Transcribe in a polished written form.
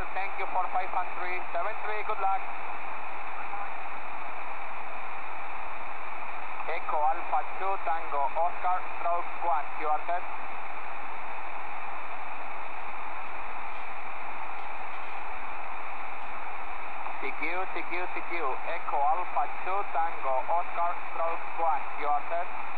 thank you for 5 and 3. 7-3, good luck. Echo Alpha 2 Tango Oscar stroke 1, you are set. CQ, Echo Alpha 2 Tango Oscar stroke 1, you are set.